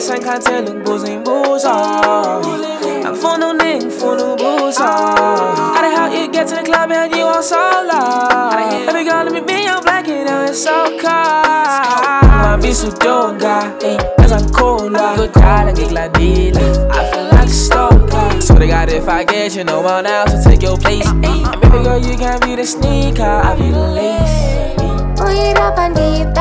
三看这能不是不少。I'm for no nigga, for no booze. How the hell you get to the club and you are so loud? Baby girl, let me be your blanket and it's so cold. I'm be so dope, guy, cause I'm cool. Good guy, like a dealer. I feel like a stalker. So they got if I get you, no one else will take your place. And baby girl, you can't be the sneaker, I'll be the lace. Uy, rapan di